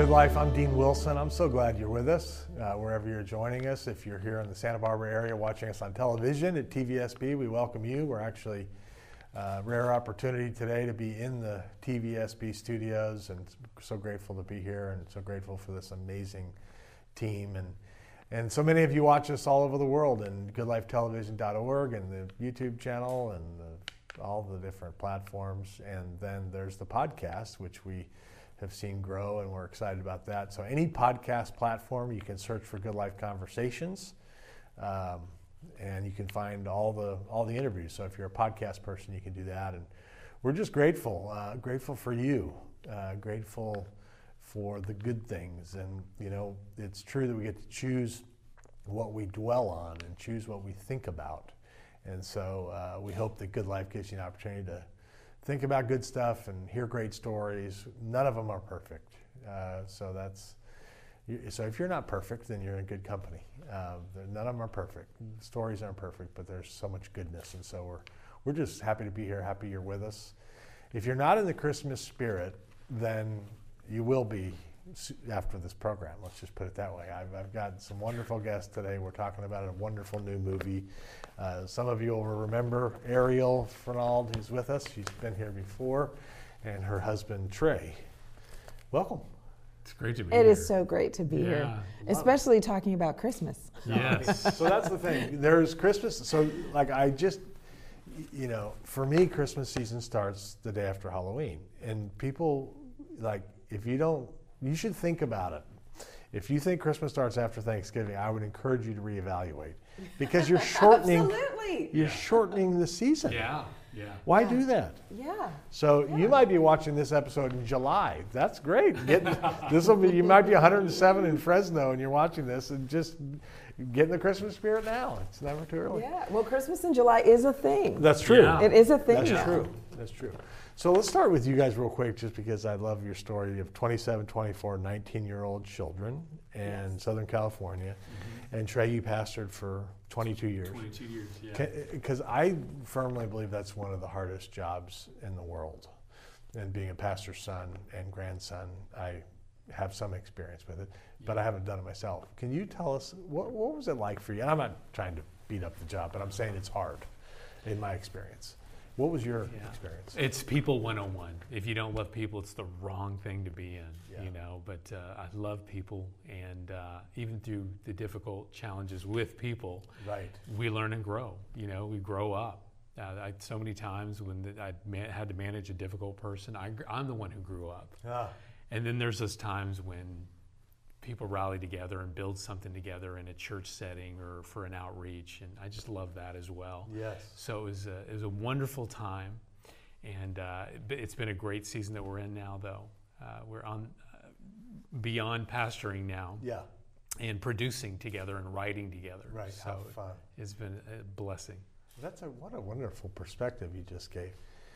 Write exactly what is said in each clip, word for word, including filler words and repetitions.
Good Life. I'm Dean Wilson. I'm so glad you're with us, uh, wherever you're joining us. If you're here in the Santa Barbara area watching us on television at T V S B, we welcome you. We're actually uh, rare opportunity today to be in the T V S B studios, and so grateful to be here, and so grateful for this amazing team. And and so many of you watch us all over the world, and good life television dot org, and the YouTube channel, and the, all the different platforms. And then there's the podcast, which we have seen grow, and we're excited about that. So any podcast platform, you can search for Good Life Conversations, um, and you can find all the all the interviews. So if you're a podcast person, you can do that. And we're just grateful, uh, grateful for you, uh, grateful for the good things. And you know, it's true that we get to choose what we dwell on and choose what we think about. And so uh, we hope that Good Life gives you an opportunity to think about good stuff and hear great stories. None of them are perfect. Uh, so that's, so if you're not perfect, then you're in good company. Uh, none of them are perfect. Stories aren't perfect, but there's so much goodness. And so we're, we're just happy to be here, happy you're with us. If you're not in the Christmas spirit, then you will be after this program. Let's just put it that way. I've, I've got some wonderful guests today. We're talking about a wonderful new movie. Uh, some of you will remember Ariel Fernald, who's with us. She's been here before, and her husband, Trey. Welcome. It's great to be It here. It is so great to be yeah. here, especially talking about Christmas. Yes. So that's the thing. There's Christmas. So like I just, you know, for me, Christmas season starts the day after Halloween. And people, like, if you don't, you should think about it. If you think Christmas starts after Thanksgiving, I would encourage you to reevaluate, because you're shortening. Absolutely. You're Yeah. shortening the season. Yeah, yeah. Why Yeah. do that? Yeah. So Yeah. you might be watching this episode in July. That's great. Get, this will be. You might be one hundred seven in Fresno, and you're watching this, and just get in the Christmas spirit now. It's never too early. Yeah. Well, Christmas in July is a thing. That's true. Yeah. It is a thing That's now. true. That's true. So let's start with you guys real quick, just because I love your story. You have twenty-seven, twenty-four, nineteen-year-old children in Yes. Southern California. Mm-hmm. And Trey, you pastored for twenty-two years. twenty-two years, yeah. Because I firmly believe that's one of the hardest jobs in the world. And being a pastor's son and grandson, I have some experience with it, but I haven't done it myself. Can you tell us, what, what was it like for you? And I'm not trying to beat up the job, but I'm saying it's hard in my experience. What was your Yeah. experience? It's people one oh one. If you don't love people, it's the wrong thing to be in, Yeah. you know. But uh, I love people, and uh, even through the difficult challenges with people, Right. we learn and grow. You know, we grow up. Uh, I, so many times when the, I man, had to manage a difficult person, I, I'm the one who grew up. Ah, And then there's those times when people rally together and build something together in a church setting or for an outreach, and I just love that as well. yes. So it was a, it was a wonderful time, and uh, it, it's been a great season that we're in now, though. Uh, we're on uh, beyond pastoring now, Yeah. and producing together and writing together. Right. So How fun. it's been a blessing. That's a what a wonderful perspective you just gave.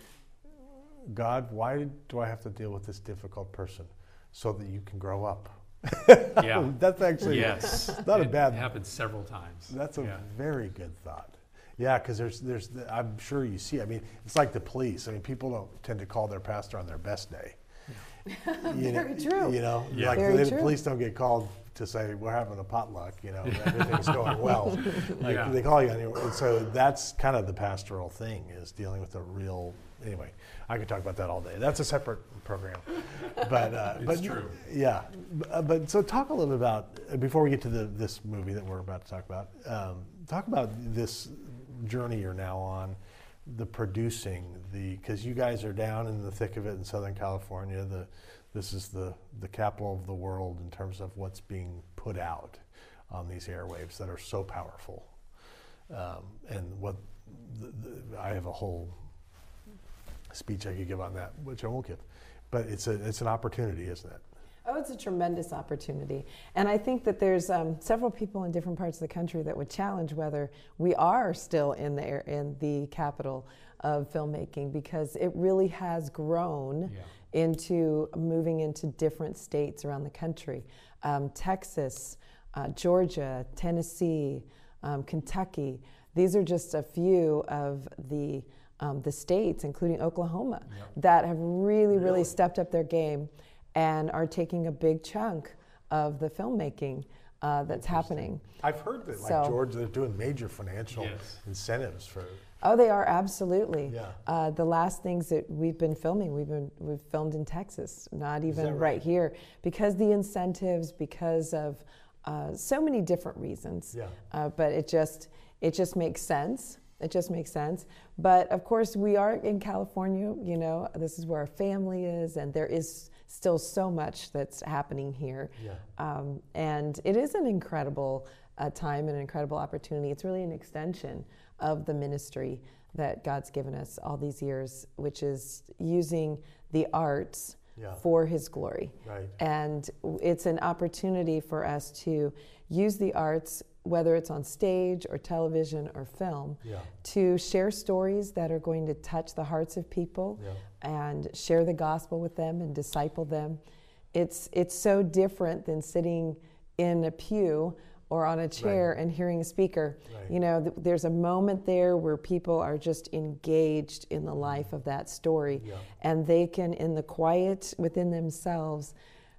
God, why do I have to deal with this difficult person? So that you can grow up. Yeah. That's actually Yes. not a It bad. happened several times. That's a Yeah. very good thought. Yeah, because there's there's the, I'm sure you see. I mean, it's like the police. I mean, people don't tend to call their pastor on their best day. You know, Very true. You know, Yeah. like Very the true. police don't get called to say we're having a potluck. You know, everything's going well. Like Yeah. they call you on your. And so that's kind of the pastoral thing, is dealing with a real. Anyway, I could talk about that all day. That's a separate program. But uh, It's but true. yeah. But, uh, but so talk a little bit about, uh, before we get to the this movie that we're about to talk about. Um, talk about this journey you're now on, the producing, the because you guys are down in the thick of it in Southern California. The this is the the capital of the world in terms of what's being put out on these airwaves that are so powerful. Um, and what the, the, I have a whole speech I could give on that, which I won't give, but it's a it's an opportunity, isn't it? Oh, it's a tremendous opportunity. And I think that there's um, several people in different parts of the country that would challenge whether we are still in the, air- in the capital of filmmaking, because it really has grown Yeah. into moving into different states around the country. Um, Texas, uh, Georgia, Tennessee, um, Kentucky. These are just a few of the um, the states, including Oklahoma, Yep. that have really, really Really? stepped up their game. and are taking a big chunk of the filmmaking uh, that's happening. I've heard that, like So- George, they're doing major financial Yes. incentives for. Oh, they are absolutely. Yeah. Uh, the last things that we've been filming, we've been we've filmed in Texas, not even that right? right? here, because the incentives, because of uh, so many different reasons. Yeah. Uh, but it just it just makes sense. It just makes sense. But of course, we are in California. You know, this is where our family is, and there is still so much that's happening here. Yeah. Um, and it is an incredible uh, time and an incredible opportunity. It's really an extension of the ministry that God's given us all these years, which is using the arts Yeah. for His glory. Right. And it's an opportunity for us to use the arts, whether it's on stage or television or film, Yeah. to share stories that are going to touch the hearts of people Yeah. and share the gospel with them and disciple them. It's it's so different than sitting in a pew or on a chair Right. and hearing a speaker. Right. You know, th- there's a moment there where people are just engaged in the life of that story, Yeah. and they can, in the quiet within themselves,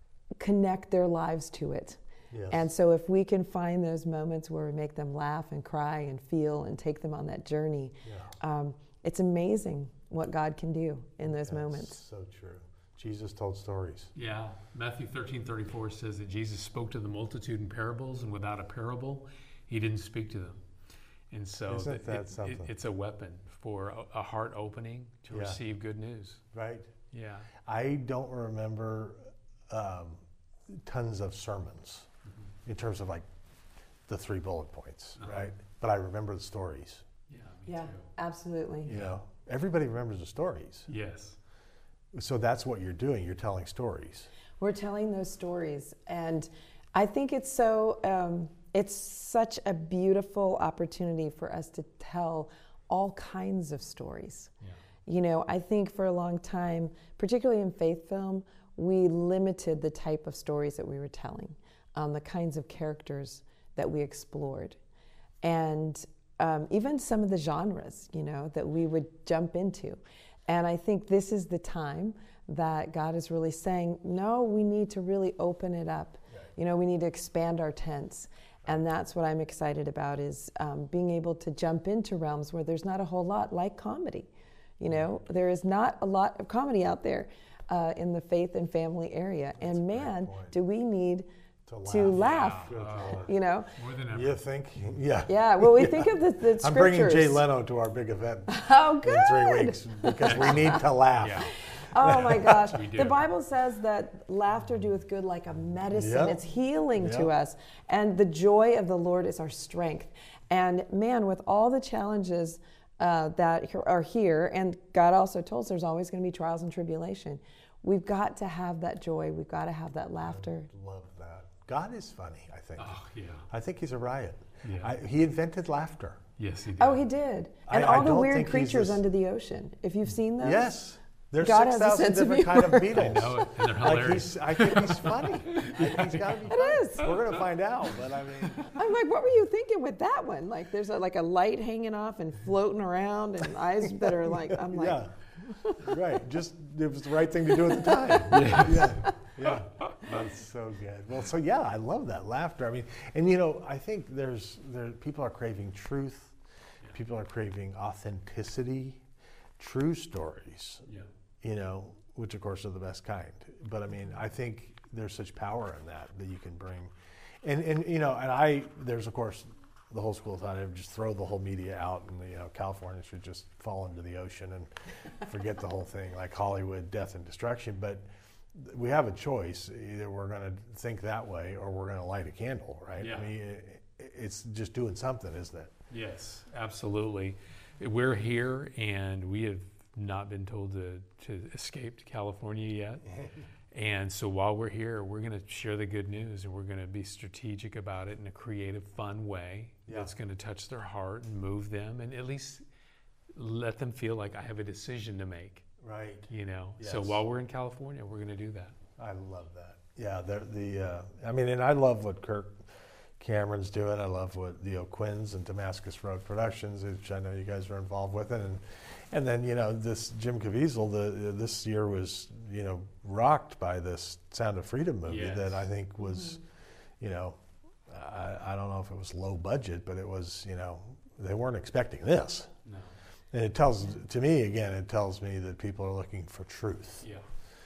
connect their lives to it. Yes. And so if we can find those moments where we make them laugh and cry and feel and take them on that journey, Yeah. um, it's amazing what God can do in those That's moments. so true. Jesus told stories. Yeah, Matthew thirteen thirty-four says that Jesus spoke to the multitude in parables, and without a parable, he didn't speak to them. And so Isn't it- that it- something? it's a weapon for a, a heart opening to Yeah. receive good news. Right. Yeah. I don't remember um, tons of sermons in terms of like the three bullet points, Uh-huh. right? But I remember the stories. Yeah, me Yeah, too. absolutely. You know, everybody remembers the stories. Yes. So that's what you're doing. You're telling stories. We're telling those stories, and I think it's so um, it's such a beautiful opportunity for us to tell all kinds of stories. Yeah. You know, I think for a long time, particularly in faith film, we limited the type of stories that we were telling, um, the kinds of characters that we explored, and um, even some of the genres, you know, that we would jump into. And I think this is the time that God is really saying, no, we need to really open it up. Right. You know, we need to expand our tents. And that's what I'm excited about, is um, being able to jump into realms where there's not a whole lot, like comedy. You know, there is not a lot of comedy out there uh, in the faith and family area. That's and a great man, point. do we need To to laugh. laugh, Good Oh, Lord. you know? more than ever. You think? Yeah. Yeah, well, we think of the, the scriptures. I'm bringing Jay Leno to our big event Oh, good. in three weeks because we need to laugh. Yeah. Oh my gosh. We do. The Bible says that laughter doeth good like a medicine. Yep. It's healing to Yep. us. And the joy of the Lord is our strength. And man, with all the challenges uh, that are here, and God also told us there's always going to be trials and tribulation, we've got to have that joy. We've got to have that laughter. Love that. God is funny, I think. Oh, yeah. I think he's a riot. Yeah. I, he invented laughter. Yes, he did. Oh, he did. And I- I all the don't weird think he's creatures this- under the ocean. If you've seen those. Yes. There's God six has a thousand sense of different kind of humor. Beatles. I know it, and they're Like hilarious. he's, I think he's funny. I think he's got to be It funny. is. We're going to find out, but I mean, I'm like, what were you thinking with that one? Like, there's a, like a light hanging off and floating around, and eyes that are like, I'm like, yeah. Right. Just, it was the right thing to do at the time. Yeah. Yeah. Yeah. That's so good. Well, so yeah, I love that laughter. I mean, and you know, I think there's, there, people are craving truth. People are craving authenticity, true stories. Yeah. You know, which of course are the best kind. But I mean, I think there's such power in that that you can bring, and and you know, and I there's of course the whole school thought I'd just throw the whole media out, and you know, California should just fall into the ocean and forget the whole thing, like Hollywood, death and destruction. But we have a choice: either we're going to think that way, or we're going to light a candle, right? Yeah. I mean, it, it's just doing something, isn't it? Yes, absolutely. We're here, and we have not been told to, to escape to California yet. And so while we're here, we're going to share the good news, and we're going to be strategic about it in a creative, fun way Yeah. that's going to touch their heart and move them, and at least let them feel like I have a decision to make. Right. You know. So Yes. while we're in California, we're going to do that. I love that. Yeah, the the uh, I mean, and I love what Kirk Cameron's doing. I love what Leo Quinn's and Damascus Road Productions, which I know you guys are involved with it. And and then, you know, this Jim Caviezel, the, this year was, you know, rocked by this Sound of Freedom movie Yes. that I think was, you know, I, I don't know if it was low budget, but it was, you know, they weren't expecting this. No. And it tells, to me, again, it tells me that people are looking for truth. Yeah.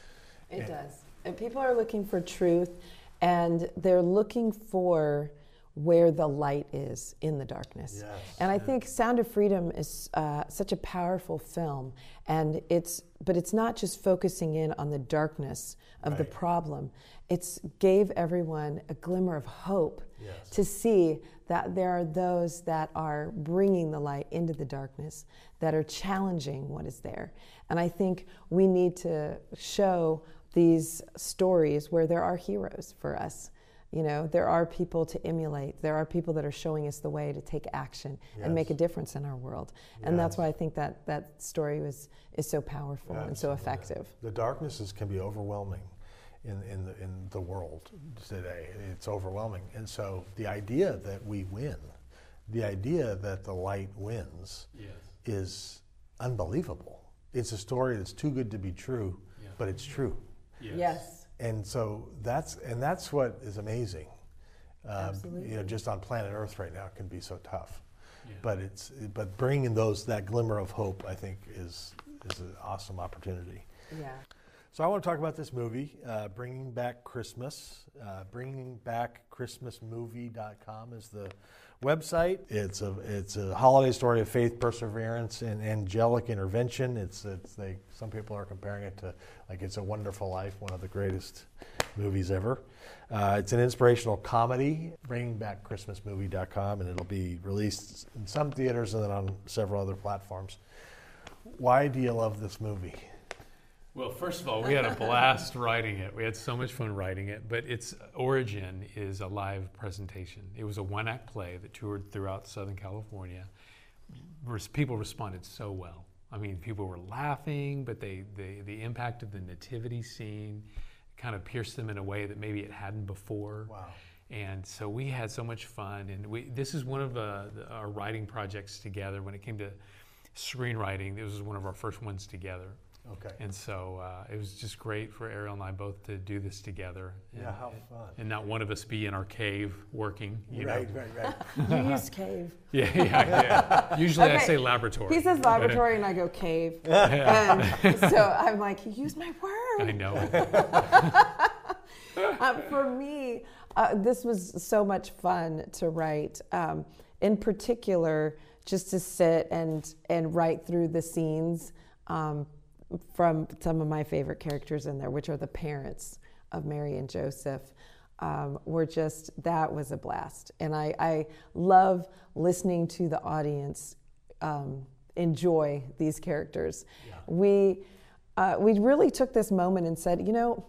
It Yeah. does. And people are looking for truth, and they're looking for where the light is in the darkness. Yes. And I think Sound of Freedom is uh, such a powerful film, and it's but it's not just focusing in on the darkness of the Right. problem. It's gave everyone a glimmer of hope Yes. to see that there are those that are bringing the light into the darkness, that are challenging what is there. And I think we need to show these stories where there are heroes for us. You know, there are people to emulate. There are people that are showing us the way to take action and make a Yes. difference in our world. And that's Yes. why I think that that story was is so powerful and so Absolutely. effective. The darknesses can be overwhelming in, in, the, in the world today. It's overwhelming. And so the idea that we win, the idea that the light wins, Yes. is unbelievable. It's a story that's too good to be true, Yeah. but it's true. Yes. And so that's and that's what is amazing. Um, Absolutely. You know, just on planet Earth right now can be so tough. Yeah. But it's but bringing those that glimmer of hope, I think, is is an awesome opportunity. Yeah. So I want to talk about this movie, uh, Bringing Back Christmas. Uh, bringing back christmas movie dot com is the website. It's a it's a holiday story of faith, perseverance, and angelic intervention. It's it's they some people are comparing it to like It's a Wonderful Life, one of the greatest movies ever. Uh, it's an inspirational comedy. bringing back christmas movie dot com, and it'll be released in some theaters and then on several other platforms. Why do you love this movie? Well, first of all, we had a blast writing it. We had so much fun writing it, but its origin is a live presentation. It was a one-act play that toured throughout Southern California. Res- People responded so well. I mean, people were laughing, but they, they the impact of the nativity scene kind of pierced them in a way that maybe it hadn't before. Wow. And so we had so much fun. And we this is one of uh, the, our writing projects together. When it came to screenwriting, this was one of our first ones together. Okay. And so uh, it was just great for Ariel and I both to do this together. And, Yeah, how fun. And not one of us be in our cave working. You Right, know? right, right. You used cave. Yeah, yeah, yeah. Usually I Okay. say laboratory. He says laboratory and I go cave. And so I'm like, you used my word. I know. Uh, for me, uh, this was so much fun to write. Um, in particular, just to sit and and write through the scenes um, from some of my favorite characters in there, which are the parents of Mary and Joseph. Um, were just that was a blast, and I, I love listening to the audience um, enjoy these characters. Yeah. We uh, we really took this moment and said, you know,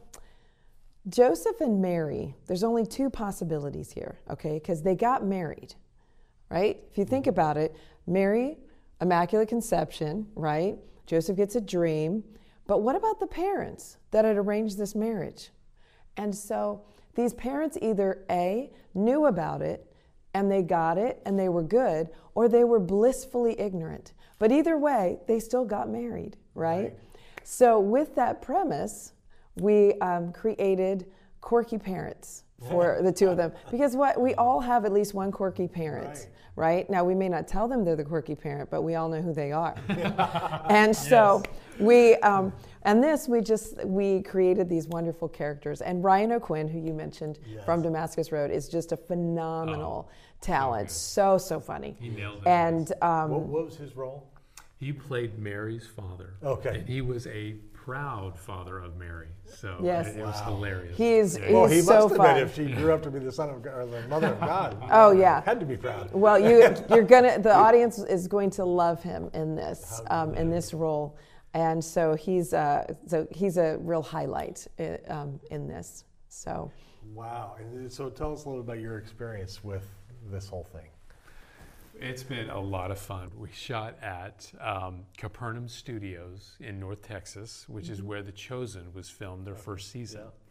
Joseph and Mary, there's only two possibilities here, okay? Because they got married, right? If you think about it, Mary, Immaculate Conception, right? Joseph gets a dream. But what about the parents that had arranged this marriage? And so these parents either A, knew about it and they got it and they were good, or they were blissfully ignorant. But either way, they still got married, right? Right. So with that premise, we um, created quirky parents for the two of them. Because what we all have at least one quirky parent, Right. right? Now, we may not tell them they're the quirky parent, but we all know who they are. And so we, um, and this, we just, we created these wonderful characters. And Ryan O'Quinn, who you mentioned Yes. from Damascus Road, is just a phenomenal talent. good. So, so funny. He nailed it. And um, What, what was his role? He played Mary's father. Okay. And he was a proud father of Mary. So Yes. it, it was Wow. hilarious. He's- Yeah. he's- Well, he so must have fun. been if she grew up to be the son of God, or the mother of God. Oh, yeah. Had to be proud. well, you, you're gonna, the audience is going to love him in this, um, in this role. And so he's, uh, so he's a real highlight uh, um, in this. So. Wow. And so tell us a little about your experience with this whole thing. It's been a lot of fun. We shot at um, Capernaum Studios in North Texas, which is where The Chosen was filmed their first season. Yeah.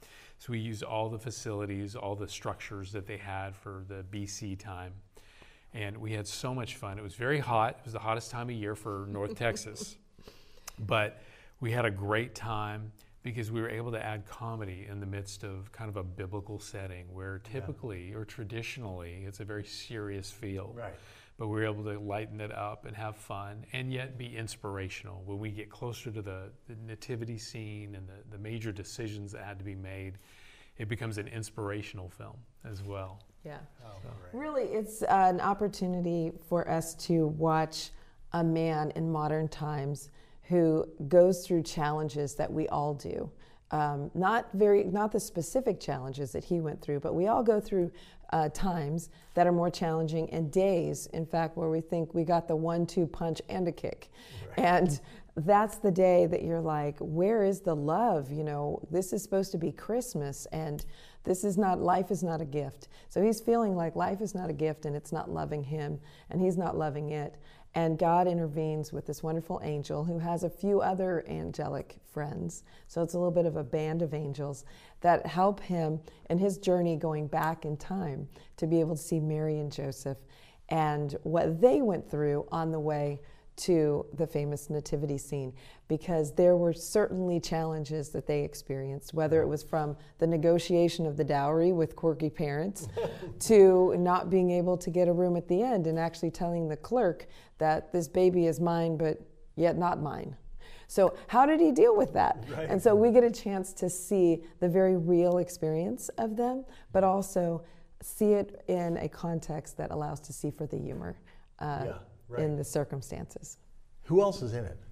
So we used all the facilities, all the structures that they had for the B C time. And we had so much fun. It was very hot. It was the hottest time of year for North Texas. But we had a great time because we were able to add comedy in the midst of kind of a biblical setting where typically yeah. or traditionally it's a very serious feel. Right. But we were able to lighten it up and have fun and yet be inspirational. When we get closer to the, the nativity scene and the, the major decisions that had to be made, it becomes an inspirational film as well. Yeah. Oh, so. Really, it's an opportunity for us to watch a man in modern times who goes through challenges that we all do. Um, not very, not the specific challenges that he went through, but we all go through uh, times that are more challenging and days, in fact, where we think we got the one two punch and a kick. Right. And that's the day that you're like, where is the love? You know, this is supposed to be Christmas and this is not, life is not a gift. So he's feeling like life is not a gift and it's not loving him and he's not loving it. And God intervenes with this wonderful angel who has a few other angelic friends. So it's a little bit of a band of angels that help him in his journey going back in time to be able to see Mary and Joseph and what they went through on the way to the famous nativity scene, because there were certainly challenges that they experienced, whether it was from the negotiation of the dowry with quirky parents to not being able to get a room at the end and actually telling the clerk that this baby is mine but yet not mine. So how did he deal with that? Right. And so we get a chance to see the very real experience of them, but also see it in a context that allows to see for the humor uh, yeah. Right. in the circumstances. Who else is in it?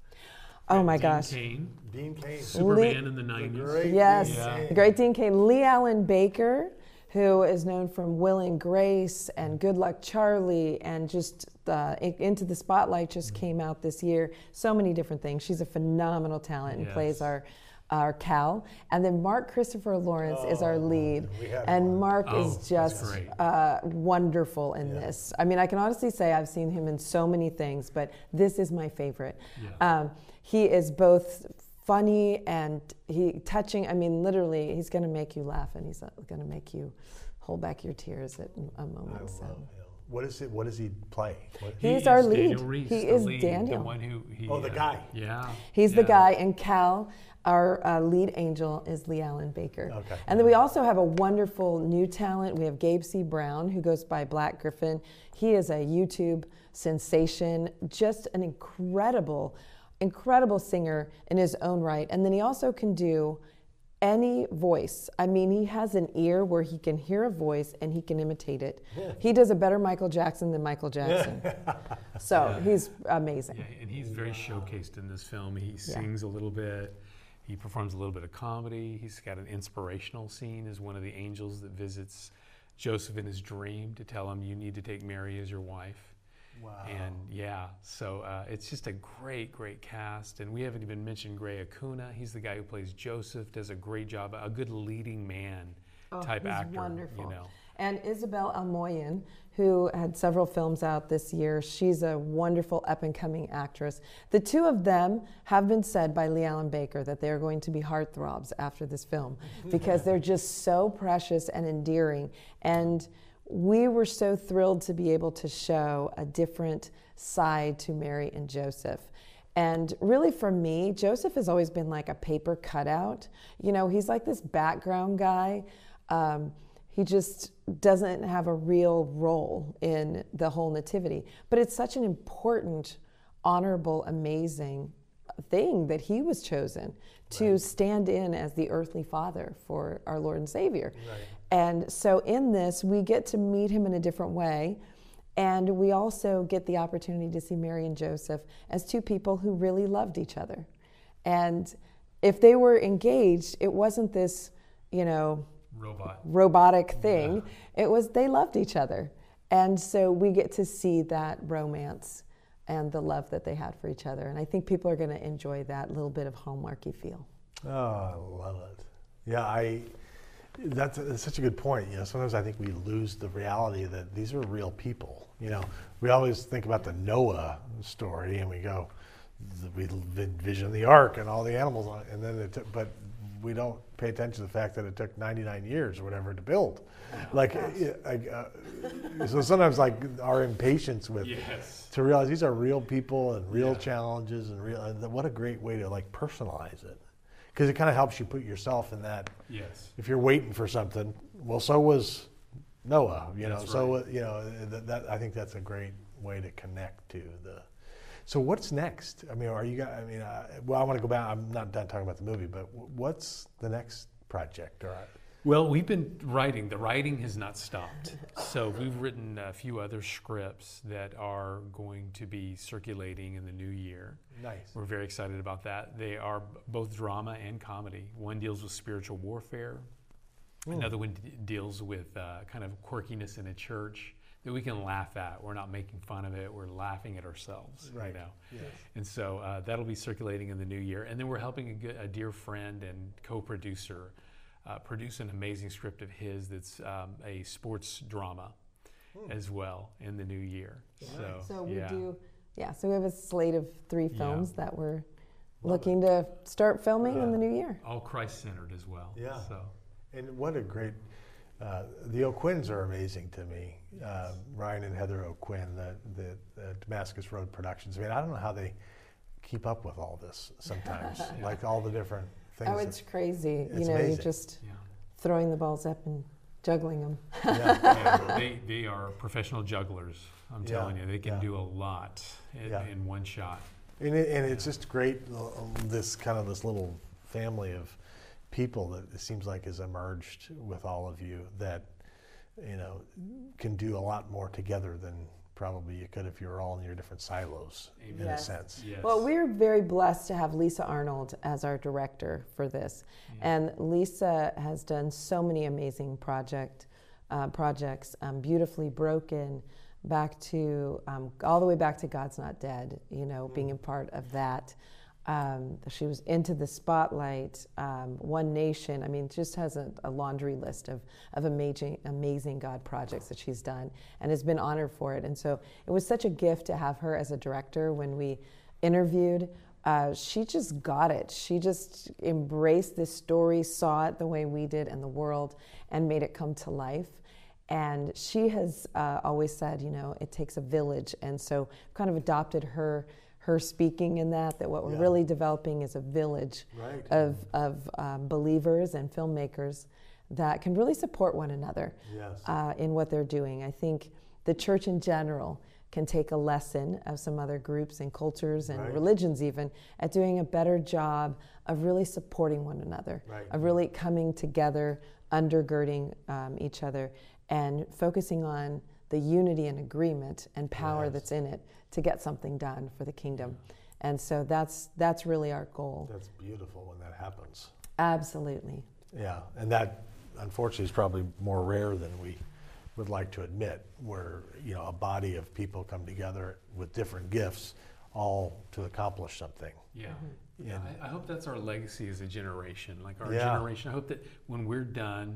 Oh my Dean gosh. Cain. Dean Cain. Superman Lee, in the nineties. The yes, Dean yeah. Cain. Great Dean Cain. Lee Allen Baker, who is known from Will and Grace and Good Luck Charlie and just uh, Into the Spotlight just mm-hmm. came out this year. So many different things. She's a phenomenal talent and yes. plays our our Cal. And then Mark Christopher Lawrence oh, is our lead. And Mark oh, is just uh, wonderful in yeah. this. I mean, I can honestly say I've seen him in so many things, but this is my favorite. Yeah. Um, he is both funny and he touching. I mean, literally, he's going to make you laugh and he's going to make you hold back your tears at a moment. I so. love him. What is it? What does he play? What? He's he our is lead. Daniel Reese, he the is lead, Daniel. The one who he, oh, the uh, guy. Yeah. He's yeah. the guy, and Cal, our uh, lead angel, is Lee Allen Baker. Okay. And then we also have a wonderful new talent. We have Gabe C. Brown, who goes by Black Griffin. He is a YouTube sensation, just an incredible, incredible singer in his own right. And then he also can do any voice. I mean, he has an ear where he can hear a voice and he can imitate it. Yeah. He does a better Michael Jackson than Michael Jackson. So yeah. he's amazing. Yeah, and he's very showcased in this film. He sings yeah. a little bit. He performs a little bit of comedy. He's got an inspirational scene as one of the angels that visits Joseph in his dream to tell him, you need to take Mary as your wife. Wow. And yeah, so uh, it's just a great, great cast. And we haven't even mentioned Gray Acuna. He's the guy who plays Joseph, does a great job, a good leading man oh, type he's actor. Wonderful. You know. And Isabel Almoyen, who had several films out this year, she's a wonderful up-and-coming actress. The two of them have been said by Lee Allen Baker that they're going to be heartthrobs after this film because they're just so precious and endearing. And we were so thrilled to be able to show a different side to Mary and Joseph. And really for me, Joseph has always been like a paper cutout. You know, he's like this background guy. Um, he just doesn't have a real role in the whole nativity. But it's such an important, honorable, amazing thing that he was chosen to right. stand in as the earthly father for our Lord and Savior. Right. And so in this, we get to meet him in a different way. And we also get the opportunity to see Mary and Joseph as two people who really loved each other. And if they were engaged, it wasn't this, you know, Robot. robotic thing. Yeah. It was they loved each other. And so we get to see that romance and the love that they had for each other. And I think people are going to enjoy that little bit of Hallmarky feel. Oh, I love it. Yeah, I. That's, that's such a good point. You know, sometimes I think we lose the reality that these are real people. You know, we always think about the Noah story, and we go, we envision the ark and all the animals on it, and then it, but we don't pay attention to the fact that it took ninety-nine years or whatever to build. Like, uh, so sometimes like our impatience with Yes. to realize these are real people and real Yeah. challenges and real. And what a great way to like personalize it, because it kind of helps you put yourself in that. Yes. If you're waiting for something, well, so was Noah. You know, That's so right. uh, you know that, that I think that's a great way to connect to the. So what's next? I mean, are you guys? I mean, uh, well, I want to go back. I'm not done talking about the movie, but w- what's the next project? Or Well, we've been writing. The writing has not stopped. So we've written a few other scripts that are going to be circulating in the new year. nice. We're very excited about that. They are b- both drama and comedy. One deals with spiritual warfare. Mm. Another one d- deals with uh, kind of quirkiness in a church that we can laugh at. We're not making fun of it. We're laughing at ourselves. Right. You know? Yes. And so uh, that'll be circulating in the new year. And then we're helping a, good, a dear friend and co-producer uh, produce an amazing script of his that's um, a sports drama Hmm. as well in the new year. So, So we yeah. do, yeah, so we have a slate of three Yeah. films that we're Love looking to start filming in the Yeah. new year. All Christ-centered as well. Yeah. So, And what a great. Uh, the O'Quinns are amazing to me. Uh, Ryan and Heather O'Quinn, the, the, the Damascus Road Productions. I mean, I don't know how they keep up with all this sometimes, like all the different things. Oh, that- it's crazy. It's you know, amazing. you're just yeah. throwing the balls up and juggling them. yeah. Yeah, they, they are professional jugglers. I'm Yeah, telling you, they can yeah. do a lot in, Yeah. in one shot. And, it, and it's just great, uh, this kind of this little family of people that it seems like has emerged with all of you that, you know, can do a lot more together than probably you could if you were all in your different silos, in a Yes. sense. Yes. Well, we're very blessed to have Lisa Arnold as our director for this. And Lisa has done so many amazing project uh, projects, um, Beautifully Broken, back to, um, all the way back to God's Not Dead, you know, being a part of that. Um, she was Into the Spotlight, um, One Nation. I mean, just has a, a laundry list of, of amazing, amazing God projects that she's done and has been honored for it. And so it was such a gift to have her as a director when we interviewed. Uh, she just got it. She just embraced this story, saw it the way we did in the world, and made it come to life. And she has uh, always said, you know, it takes a village. And so kind of adopted her her speaking in that, that what we're Yeah. really developing is a village Right. of, of um, believers and filmmakers that can really support one another Yes. uh, in what they're doing. I think the church in general can take a lesson of some other groups and cultures and Right. religions even at doing a better job of really supporting one another, Right. of really coming together, undergirding um, each other, and focusing on the unity and agreement and power Yes. that's in it to get something done for the kingdom. And so that's that's really our goal. That's beautiful when that happens. Absolutely. Yeah, and that unfortunately is probably more rare than we would like to admit, where, you know, a body of people come together with different gifts all to accomplish something. Yeah. Mm-hmm. Yeah, And- I, I hope that's our legacy as a generation. Like our Yeah. generation, I hope that when we're done,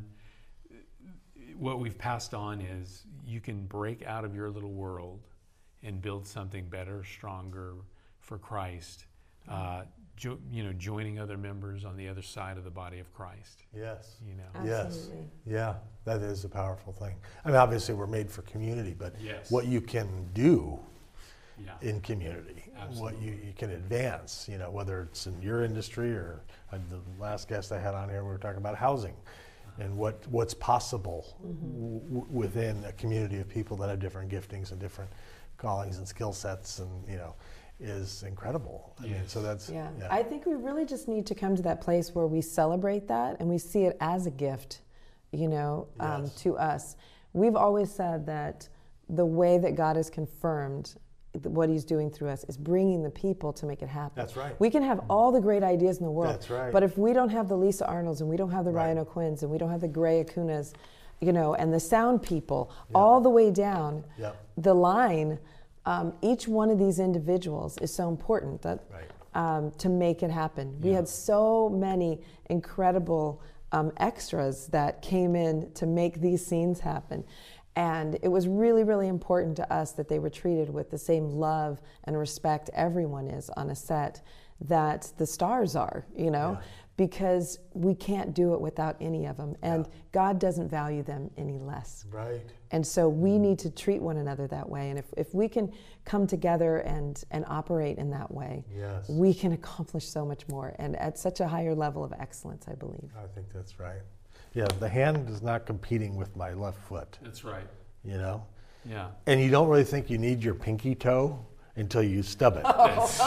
what we've passed on is you can break out of your little world and build something better, stronger for Christ. Uh, jo- you know, joining other members on the other side of the body of Christ. Yes. You know. Yes. Absolutely. Yeah, that is a powerful thing. I mean, obviously we're made for community, but Yes. what you can do Yeah. in community, what you, Absolutely. you can advance, you know, whether it's in your industry or uh, the last guest I had on here, we were talking about housing and what, what's possible w- w- within a community of people that have different giftings and different callings and skill sets, and, you know, is incredible. I mean, so Yes. that's, Yeah. yeah. I think we really just need to come to that place where we celebrate that and we see it as a gift, you know, um, Yes. to us. We've always said that the way that God has confirmed th- what He's doing through us is bringing the people to make it happen. That's right. We can have all the great ideas in the world, That's right. but if we don't have the Lisa Arnolds and we don't have the Right. Ryan O'Quinns and we don't have the Gray Acunas, you know, and the sound people, Yeah. all the way down Yep. the line, um, each one of these individuals is so important that Right. um, to make it happen. We Yeah. had so many incredible um, extras that came in to make these scenes happen. And it was really, really important to us that they were treated with the same love and respect everyone is on a set, that the stars are, you know, Yeah. because we can't do it without any of them. And Yeah. God doesn't value them any less. Right. And so we need to treat one another that way. And if, if we can come together and, and operate in that way, Yes. we can accomplish so much more and at such a higher level of excellence, I believe. I think that's right. Yeah, the hand is not competing with my left foot, That's right. you know? Yeah. And you don't really think you need your pinky toe until you stub it. That's,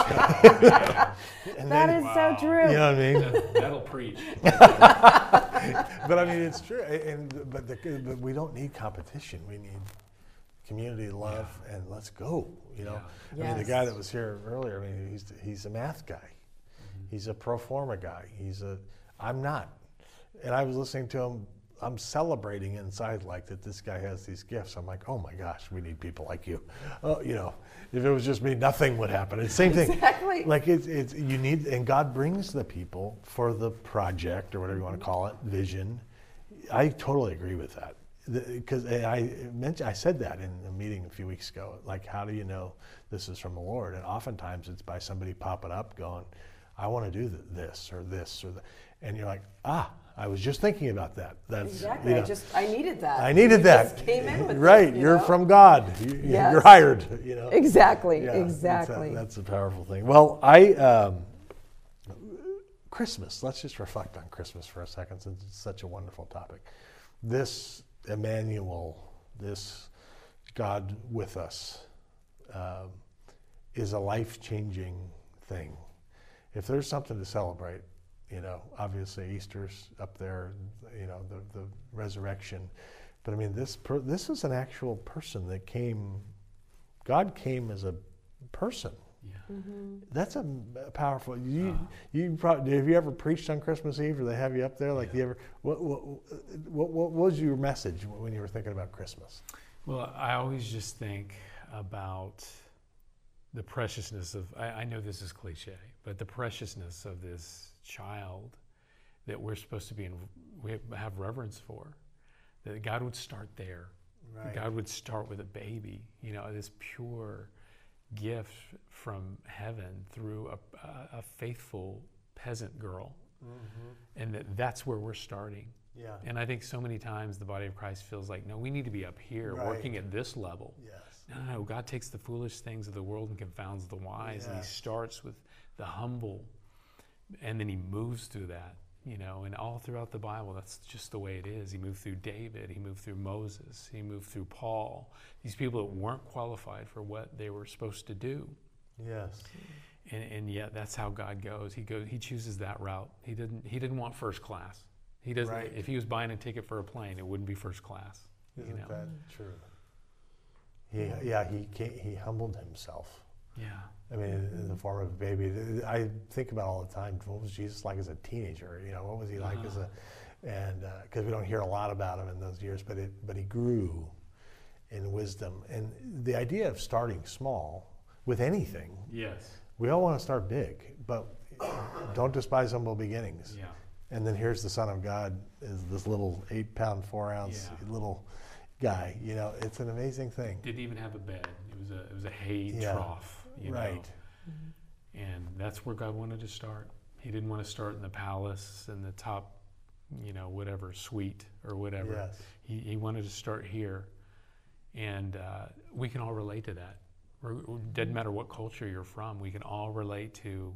And That then- is Wow. so true. You know what I mean? that, that'll preach. But I mean, it's true. And but, the, but we don't need competition. We need community, love, and let's go. You know, Yeah. I mean, the Yes. guy that was here earlier. I mean, he's he's a math guy. He's a pro forma guy. He's a. I'm not. And I was listening to him. I'm celebrating inside like that. This guy has these gifts. I'm like, oh my gosh, we need people like you. Oh, you know, if it was just me, nothing would happen. It's the same thing. Exactly. Like it's it's you need, and God brings the people for the project or whatever you want to call it, vision. I totally agree with that because I mentioned I said that in a meeting a few weeks ago. Like, how do you know this is from the Lord? And oftentimes it's by somebody popping up, going, "I want to do th- this or this or that," and you're like, "Ah, I was just thinking about that." That's Exactly. you know, I just I needed that. I needed You that. just came in with right. it, you You're know? from God. You, Yes. You're hired. You know. Exactly. Yeah, that's a- exactly. That's a, powerful thing. Well, I um, Christmas. Let's just reflect on Christmas for a second, since it's such a wonderful topic. This Emmanuel, this God with us, um, is a life-changing thing. If there's something to celebrate, you know, obviously Easter's up there, you know, the the resurrection. But I mean, this per, this is an actual person that came. God came as a person. Yeah. That's a powerful. You Uh-huh. you probably have you ever preached on Christmas Eve, or they have you up there? Like Yeah. you ever? What, what what what was your message when you were thinking about Christmas? Well, I always just think about the preciousness of, I, I know this is cliche, but the preciousness of this child that we're supposed to be in, we have reverence for, that God would start there. Right. God would start with a baby, you know, this pure gift from heaven through a, a, a faithful peasant girl. Mm-hmm. And that that's where we're starting. Yeah. And I think so many times the body of Christ feels like, no, we need to be up here Right. working at this level. Yes. No, no, no. God takes the foolish things of the world and confounds the wise. And he Yes. starts with the humble, and then he moves through that, you know, and all throughout the Bible, that's just the way it is. He moved through David, he moved through Moses, he moved through Paul, these people that weren't qualified for what they were supposed to do. Yes. And, and yet that's how God goes. He goes, he chooses that route. He didn't, he didn't want first class. He doesn't, Right. if he was buying a ticket for a plane, it wouldn't be first class. Isn't you know? that true? He, yeah, he came, he humbled himself. Yeah. I mean, in, in the form of a baby. I think about all the time. What was Jesus like as a teenager? You know, what was he like Uh-huh. as a, and because uh, we don't hear a lot about him in those years, but it, but he grew in wisdom. And the idea of starting small with anything, Yes. we all want to start big, but don't despise humble beginnings. Yeah. And then here's the Son of God, is this little eight pound, four ounce Yeah. little guy. You know, it's an amazing thing. Didn't even have a bed. It was a it was a hay Yeah. trough. You Right. Know? And that's where God wanted to start. He didn't want to start in the palace and the top, you know, whatever suite or whatever. Yes. He he wanted to start here, and uh, we can all relate to that. We're, it doesn't matter what culture you're from. We can all relate to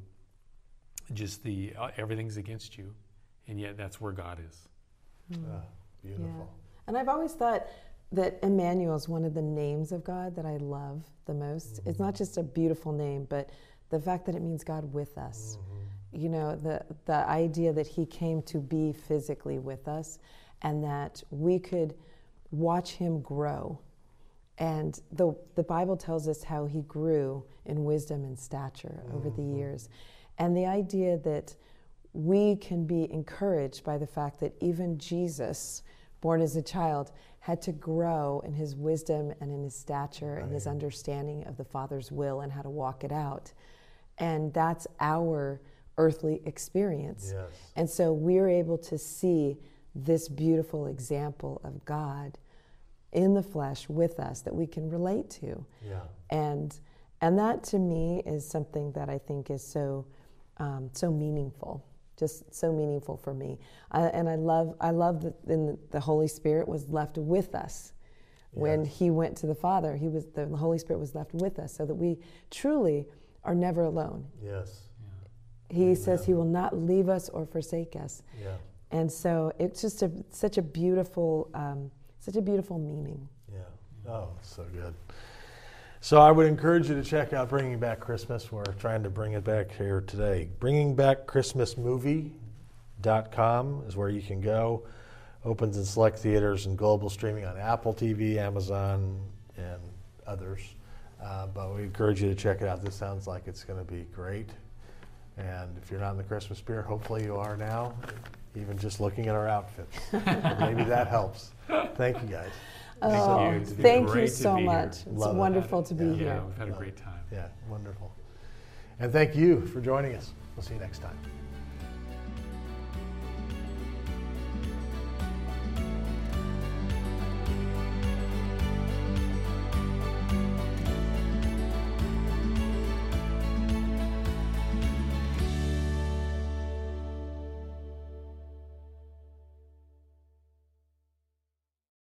just the uh, everything's against you, and yet that's where God is. Ah, beautiful. And I've always thought that Emmanuel is one of the names of God that I love the most. It's not just a beautiful name, but the fact that it means God with us. You know, the the idea that he came to be physically with us, and that we could watch him grow. And the the Bible tells us how he grew in wisdom and stature over the years. And the idea that we can be encouraged by the fact that even Jesus, born as a child, had to grow in his wisdom and in his stature and his understanding of the Father's will and how to walk it out. And that's our earthly experience. Yes. And so we're able to see this beautiful example of God in the flesh with us that we can relate to. Yeah. And and that to me is something that I think is so um, so meaningful, just so meaningful for me. I, and I love, I love that in the Holy Spirit was left with us. When Yes. he went to the Father, he was the Holy Spirit was left with us, so that we truly are never alone. Yes. He Amen. says he will not leave us or forsake us, Yeah. and so it's just a, such a beautiful, um, such a beautiful meaning. Yeah. Oh, so good. So I would encourage you to check out Bringing Back Christmas. We're trying to bring it back here today. bringing back christmas movie dot com is where you can go. Opens in select theaters and global streaming on Apple T V, Amazon, and others. Uh, but we encourage you to check it out. This sounds like it's going to be great. And if you're not in the Christmas spirit, hopefully you are now, even just looking at our outfits. Maybe that helps. Thank you, guys. Oh, you. It's been thank great you to so be here. much. It's Love it. wonderful to be Yeah. here. Yeah, we've had a great time. Yeah, wonderful. And thank you for joining us. We'll see you next time.